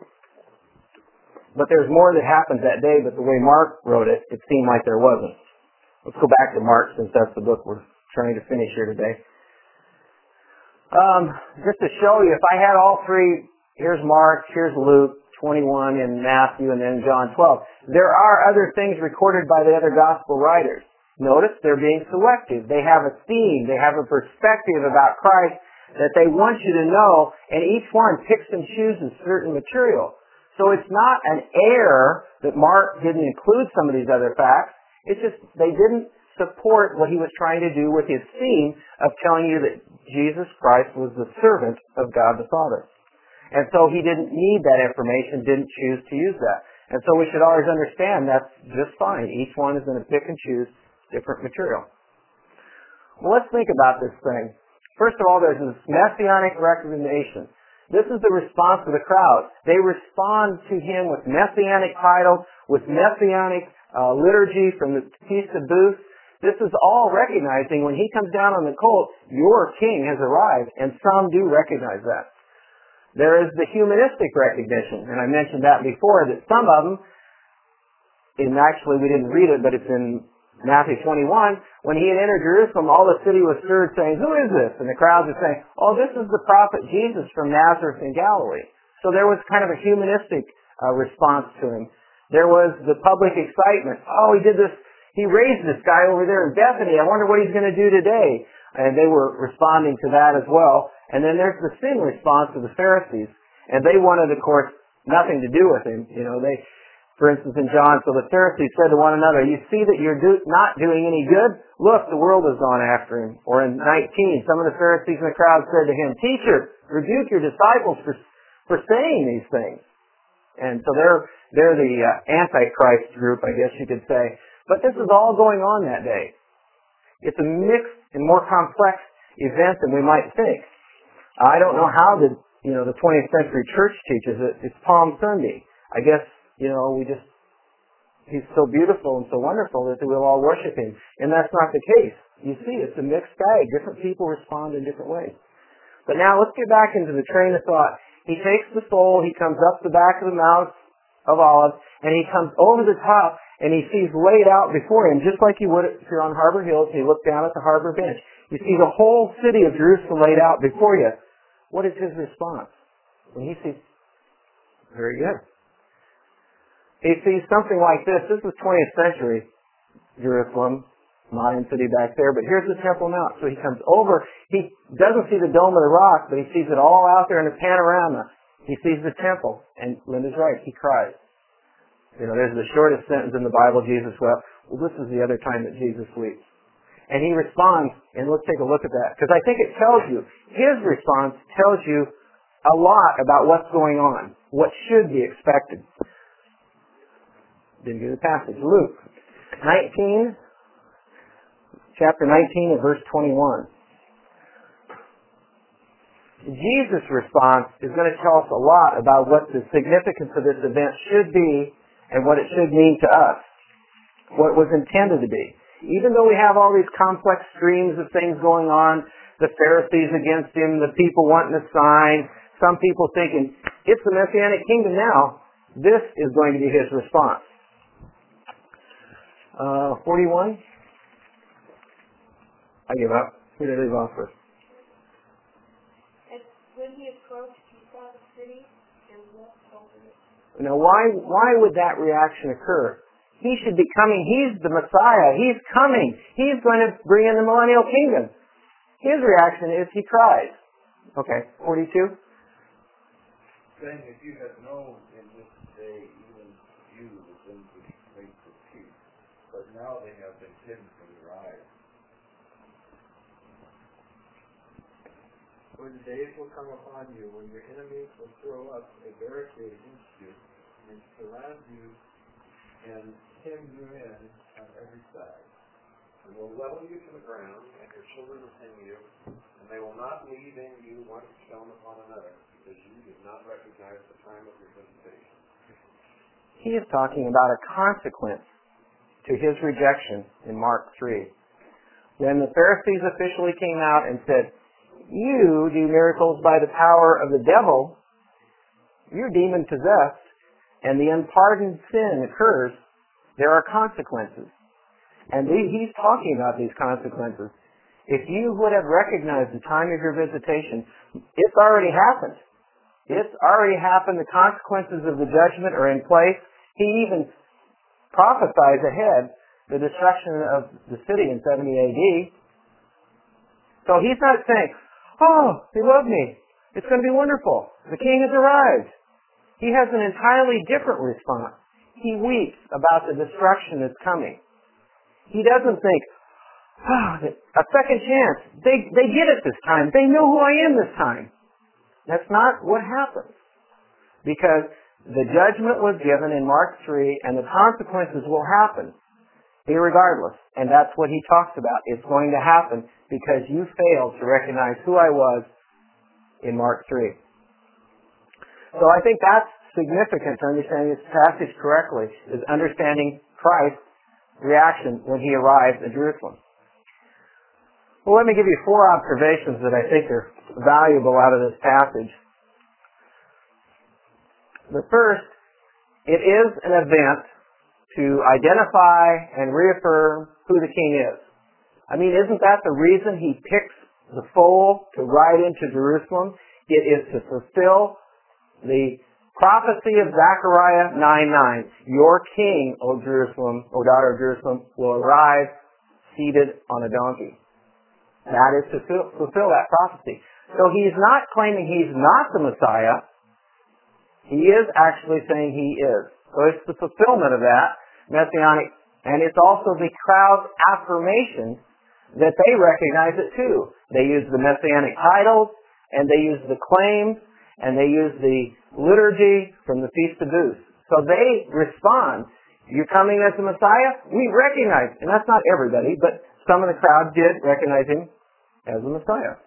But there's more that happened that day, but the way Mark wrote it, it seemed like there wasn't. Let's go back to Mark, since that's the book we're trying to finish here today. Um, just to show you, if I had all three, here's Mark, here's Luke, twenty-one, and Matthew, and then John twelve. There are other things recorded by the other gospel writers. Notice they're being selective. They have a theme. They have a perspective about Christ that they want you to know, and each one picks and chooses certain material. So it's not an error that Mark didn't include some of these other facts. It's just they didn't support what he was trying to do with his theme of telling you that Jesus Christ was the servant of God the Father. And so he didn't need that information, didn't choose to use that. And so we should always understand that's just fine. Each one is going to pick and choose different material. Well, let's think about this thing. First of all, there's this messianic recognition. This is the response of the crowd. They respond to him with messianic titles, with messianic uh, liturgy from the Feast of Booths. This is all recognizing when he comes down on the colt, your king has arrived, and some do recognize that. There is the humanistic recognition, and I mentioned that before, that some of them, and actually we didn't read it, but it's in Matthew twenty-one, when he had entered Jerusalem, all the city was stirred, saying, "Who is this?" And the crowds are saying, "Oh, this is the prophet Jesus from Nazareth in Galilee." So there was kind of a humanistic uh, response to him. There was the public excitement. Oh, he did this, he raised this guy over there in Bethany. I wonder what he's going to do today. And they were responding to that as well. And then there's the sin response of the Pharisees. And they wanted, of course, nothing to do with him. You know, they... For instance, in John, so the Pharisees said to one another, "You see that you're do, not doing any good? Look, the world has gone after him." Or in nineteen, some of the Pharisees in the crowd said to him, "Teacher, rebuke your disciples for for saying these things." And so they're they're the uh, Antichrist group, I guess you could say. But this is all going on that day. It's a mixed and more complex event than we might think. I don't know how the you know the twentieth century church teaches it. It's Palm Sunday. I guess. You know, we just, he's so beautiful and so wonderful that we'll all worship him. And that's not the case. You see, it's a mixed bag. Different people respond in different ways. But now let's get back into the train of thought. He takes the soul, he comes up the back of the Mount of Olives, and he comes over the top, and he sees laid out before him, just like you would if you're on Harbor Hills, and you look down at the harbor bench. You see the whole city of Jerusalem laid out before you. What is his response? When he sees, very good. He sees something like this. This is twentieth century Jerusalem, modern city back there, but here's the Temple Mount. So he comes over. He doesn't see the Dome of the Rock, but he sees it all out there in a panorama. He sees the temple, and Linda's right. He cries. You know, there's the shortest sentence in the Bible, Jesus wept. Well, this is the other time that Jesus weeps. And he responds, and let's take a look at that, because I think it tells you, his response tells you a lot about what's going on, what should be expected. Didn't get the passage. Luke nineteen, chapter nineteen and verse twenty-one. Jesus' response is going to tell us a lot about what the significance of this event should be and what it should mean to us, what it was intended to be. Even though we have all these complex streams of things going on, the Pharisees against him, the people wanting a sign, some people thinking, it's the Messianic kingdom now, this is going to be his response. Uh, forty-one. I give up. Who did I leave off with? And when he approached, he saw the city and looked over it. Now, why why would that reaction occur? He should be coming. He's the Messiah. He's coming. He's going to bring in the millennial kingdom. His reaction is he cries. Okay, forty-two. Saying, if you had known in this day, even you the things which make for peace, but now they have been hidden from your eyes. For the days will come upon you when your enemies will throw up a barricade against you and surround you and hem you in on every side. And will level you to the ground, and your children within you, and they will not leave in you one stone upon another, because you did not recognize the time of your visitation. He is talking about a consequence to his rejection in Mark three. When the Pharisees officially came out and said, you do miracles by the power of the devil, you're demon-possessed and the unpardoned sin occurs, there are consequences. And he's talking about these consequences. If you would have recognized the time of your visitation, it's already happened. It's already happened. The consequences of the judgment are in place. He even prophesies ahead the destruction of the city in seventy A D. So he's not saying, oh, they love me. It's going to be wonderful. The king has arrived. He has an entirely different response. He weeps about the destruction that's coming. He doesn't think, oh, a second chance. They, they get it this time. They know who I am this time. That's not what happens. Because the judgment was given in Mark three, and the consequences will happen, irregardless. And that's what he talks about. It's going to happen because you failed to recognize who I was in Mark three. So I think that's significant to understanding this passage correctly, is understanding Christ's reaction when he arrives at Jerusalem. Well, let me give you four observations that I think are valuable out of this passage. The first, it is an event to identify and reaffirm who the king is. I mean, isn't that the reason he picks the foal to ride into Jerusalem? It is to fulfill the prophecy of Zechariah nine nine. Your king, O Jerusalem, O daughter of Jerusalem, will arrive seated on a donkey. That is to fulfill that prophecy. So he's not claiming he's not the Messiah. He is actually saying he is. So it's the fulfillment of that messianic, and it's also the crowd's affirmation that they recognize it too. They use the messianic titles, and they use the claims, and they use the liturgy from the Feast of Booths. So they respond. You're coming as the Messiah? We recognize, and that's not everybody, but some of the crowd did recognize him as the Messiah.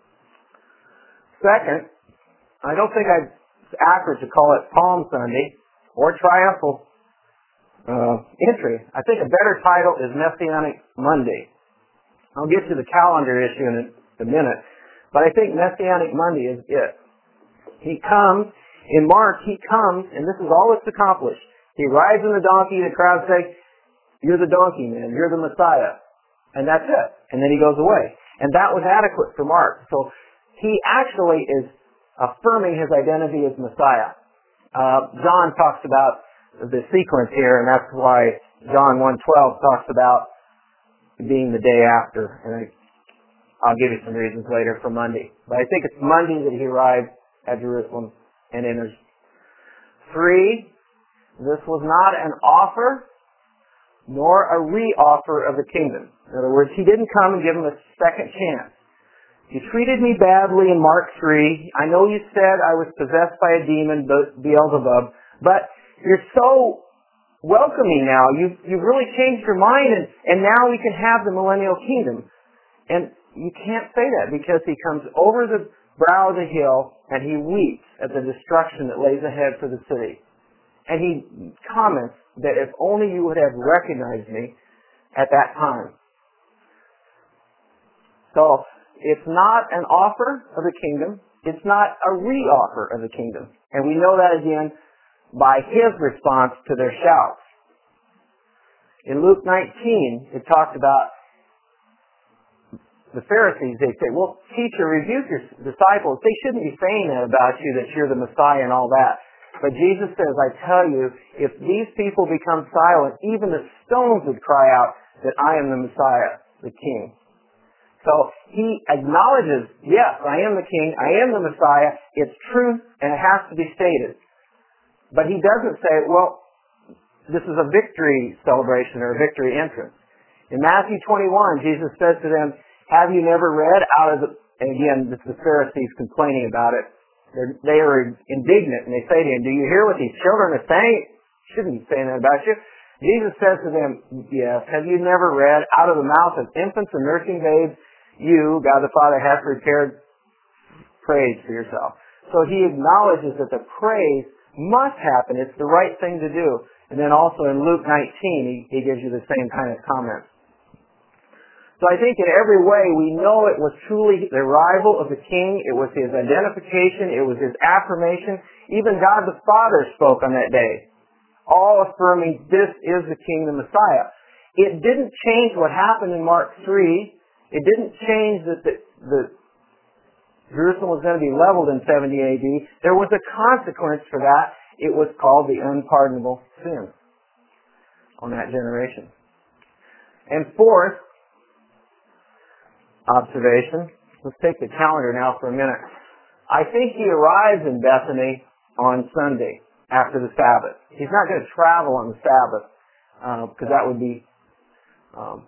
Second, I don't think it's accurate to call it Palm Sunday or Triumphal uh, Entry. I think a better title is Messianic Monday. I'll get to the calendar issue in a, a minute, but I think Messianic Monday is it. He comes, in Mark, he comes, and this is all that's accomplished. He rides on the donkey, the crowd say, you're the donkey man, you're the Messiah. And that's it. And then he goes away. And that was adequate for Mark. So he actually is affirming his identity as Messiah. Uh, John talks about the sequence here, and that's why John one twelve talks about being the day after. And I, I'll give you some reasons later for Monday. But I think it's Monday that he arrived at Jerusalem and enters. Three, this was not an offer nor a re-offer of the kingdom. In other words, he didn't come and give him a second chance. You treated me badly in Mark three. I know you said I was possessed by a demon, Beelzebub, but you're so welcoming now. You've, you've really changed your mind, and, and now we can have the millennial kingdom. And you can't say that because he comes over the brow of the hill and he weeps at the destruction that lays ahead for the city. And he comments that if only you would have recognized me at that time. So, it's not an offer of the kingdom. It's not a re-offer of the kingdom. And we know that again by his response to their shouts. In Luke nineteen, it talks about the Pharisees. They say, well, teacher, rebuke your disciples. They shouldn't be saying that about you, that you're the Messiah and all that. But Jesus says, I tell you, if these people become silent, even the stones would cry out that I am the Messiah, the King. So he acknowledges, yes, I am the King, I am the Messiah, it's truth, and it has to be stated. But he doesn't say, well, this is a victory celebration or a victory entrance. In Matthew twenty-one, Jesus says to them, have you never read out of the, and again, this is the Pharisees complaining about it. They're, they are indignant, and they say to him, do you hear what these children are saying? Shouldn't be saying that about you. Jesus says to them, yes, have you never read, out of the mouth of infants and nursing babes, you, God the Father, have prepared praise for yourself. So he acknowledges that the praise must happen. It's the right thing to do. And then also in Luke nineteen, he, he gives you the same kind of comment. So I think in every way we know it was truly the arrival of the King. It was His identification. It was His affirmation. Even God the Father spoke on that day, all affirming this is the King, the Messiah. It didn't change what happened in Mark three. It didn't change that the, the Jerusalem was going to be leveled in seventy A D. There was a consequence for that. It was called the unpardonable sin on that generation. And fourth observation, let's take the calendar now for a minute. I think He arrives in Bethany on Sunday after the Sabbath. He's not going to travel on the Sabbath because uh, that would be um,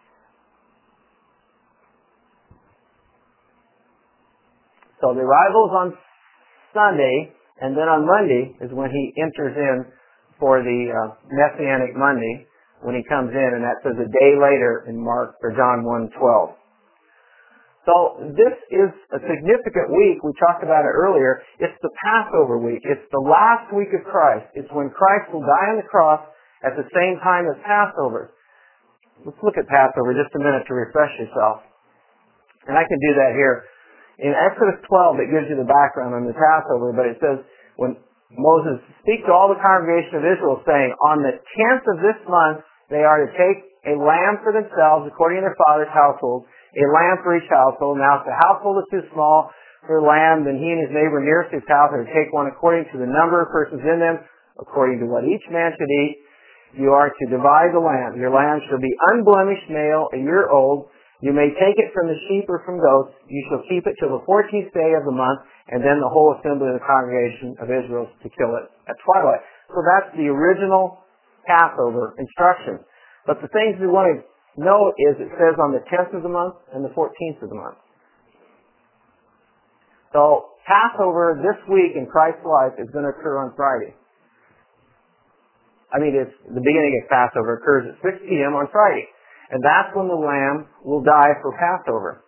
so the arrival is on Sunday, and then on Monday is when He enters in for the uh, Messianic Monday, when He comes in, and that says a day later in Mark or John one twelve. So this is a significant week. We talked about it earlier. It's the Passover week. It's the last week of Christ. It's when Christ will die on the cross at the same time as Passover. Let's look at Passover just a minute to refresh yourself. And I can do that here. In Exodus twelve, it gives you the background on the Passover, but it says, when Moses speaks to all the congregation of Israel, saying, on the tenth of this month, they are to take a lamb for themselves according to their father's household, a lamb for each household. Now, if the household is too small for a lamb, then he and his neighbor nearest his house are to take one according to the number of persons in them, according to what each man should eat. You are to divide the lamb. Your lamb shall be unblemished male, a year old. You may take it from the sheep or from goats. You shall keep it till the fourteenth day of the month, and then the whole assembly of the congregation of Israel is to kill it at twilight. So that's the original Passover instruction. But the things we want to know is it says on the tenth of the month and the fourteenth of the month. So Passover this week in Christ's life is going to occur on Friday. I mean, it's the beginning of Passover occurs at six p.m. on Friday. And that's when the lamb will die for Passover.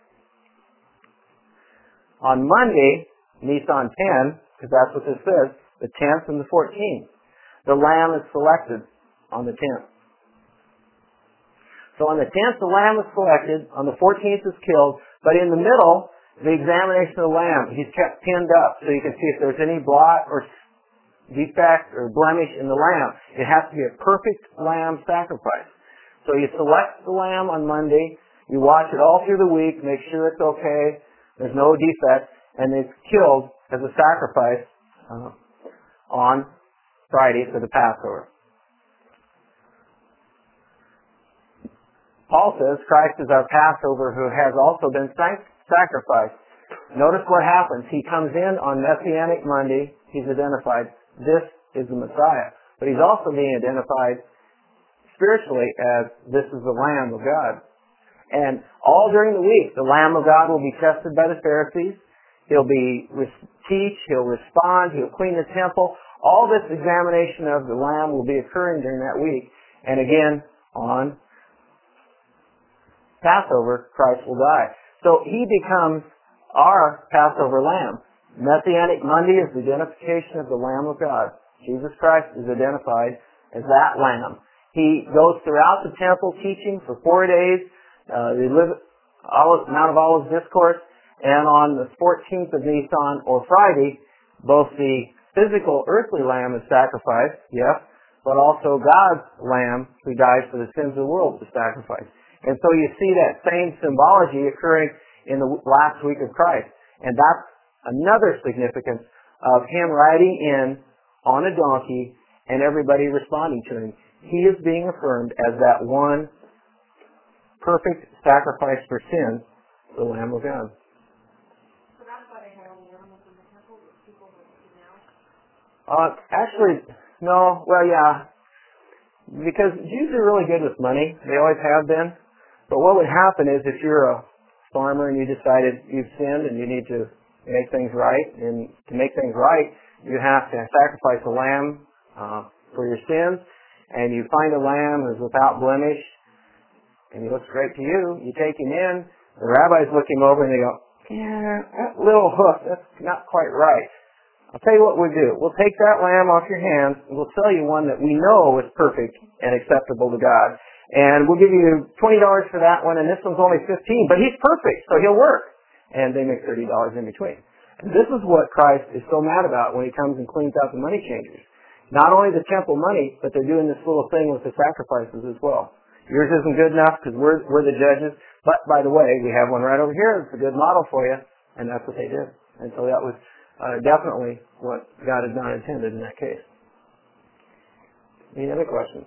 On Monday, Nisan ten, because that's what this says, the tenth and the fourteenth, the lamb is selected on the tenth. So on the tenth, the lamb is selected. On the fourteenth is killed. But in the middle, the examination of the lamb, he's kept pinned up so you can see if there's any blot or defect or blemish in the lamb. It has to be a perfect lamb sacrifice. So you select the lamb on Monday. You watch it all through the week. Make sure it's okay. There's no defect. And it's killed as a sacrifice uh, on Friday for the Passover. Paul says Christ is our Passover who has also been sacrificed. Notice what happens. He comes in on Messianic Monday. He's identified. This is the Messiah. But he's also being identified spiritually as this is the Lamb of God. And all during the week, the Lamb of God will be tested by the Pharisees. He'll be teach. He'll respond. He'll clean the temple. All this examination of the Lamb will be occurring during that week. And again, on Passover, Christ will die. So he becomes our Passover Lamb. Messianic Monday is the identification of the Lamb of God. Jesus Christ is identified as that Lamb. He goes throughout the temple teaching for four days. Uh, they live Mount of Olives Discourse. And on the fourteenth of Nisan, or Friday, both the physical earthly lamb is sacrificed, yes, but also God's Lamb who dies for the sins of the world is sacrificed. And so you see that same symbology occurring in the last week of Christ. And that's another significance of Him riding in on a donkey and everybody responding to Him. He is being affirmed as that one perfect sacrifice for sin, the Lamb of God. So that's why they had all the animals in the temple that people would see now? Uh, actually, no, well, yeah. Because Jews are really good with money. They always have been. But what would happen is if you're a farmer and you decided you've sinned and you need to make things right, and to make things right, you have to sacrifice a lamb uh, for your sins. And you find a lamb who's without blemish, and he looks great to you. You take him in. The rabbis look him over and they go, yeah, that little hoof, that's not quite right. I'll tell you what we'll do. We'll take that lamb off your hands, and we'll sell you one that we know is perfect and acceptable to God. And we'll give you twenty dollars for that one, and this one's only fifteen dollars, but he's perfect, so he'll work. And they make thirty dollars in between. And this is what Christ is so mad about when he comes and cleans out the money changers. Not only the temple money, but they're doing this little thing with the sacrifices as well. Yours isn't good enough because we're, we're the judges. But, by the way, we have one right over here that's a good model for you. And that's what they did. And so that was uh, definitely what God had not intended in that case. Any other questions?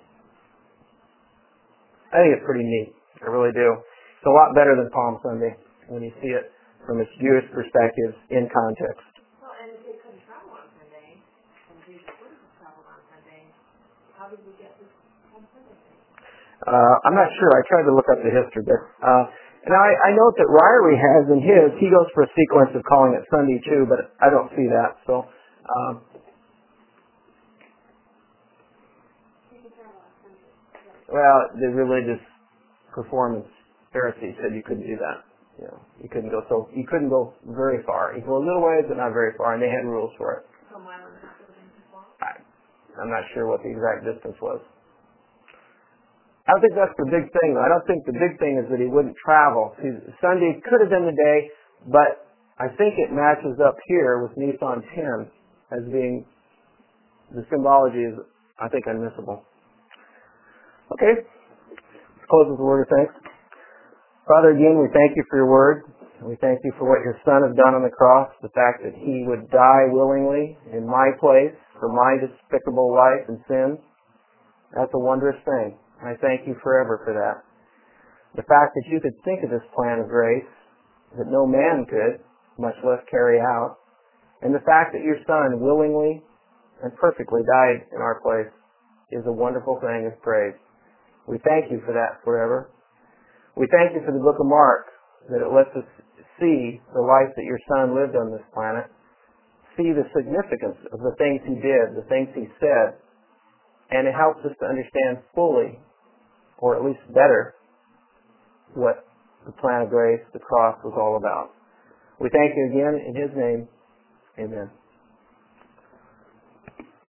I think it's pretty neat. I really do. It's a lot better than Palm Sunday when you see it from a Jewish perspective in context. Well, and if they couldn't travel on Sunday, and Jesus wouldn't have traveled on Sunday, how did we get this Palm Sunday thing? Uh, I'm not sure. I tried to look up the history, but uh, now I, I note that Ryrie has in his, he goes for a sequence of calling it Sunday too, but I don't see that. So, um, well, the religious performance Pharisees said you couldn't do that. You know, you couldn't go so you couldn't go very far. You go a little ways, but not very far, and they had rules for it. So mile and a half would have been too far? I, I'm not sure what the exact distance was. I don't think that's the big thing, though. I don't think the big thing is that he wouldn't travel. See, Sunday could have been the day, but I think it matches up here with Nisan ten as being, the symbology is, I think, unmissable. Okay. Let's close with a word of thanks. Father, again, we thank you for your word. We thank you for what your Son has done on the cross, the fact that he would die willingly in my place for my despicable life and sins. That's a wondrous thing. I thank you forever for that. The fact that you could think of this plan of grace that no man could, much less carry out, and the fact that your Son willingly and perfectly died in our place is a wonderful thing of praise. We thank you for that forever. We thank you for the book of Mark, that it lets us see the life that your Son lived on this planet, see the significance of the things he did, the things he said, and it helps us to understand fully, or at least better, what the plan of grace, the cross, was all about. We thank you again in his name. Amen.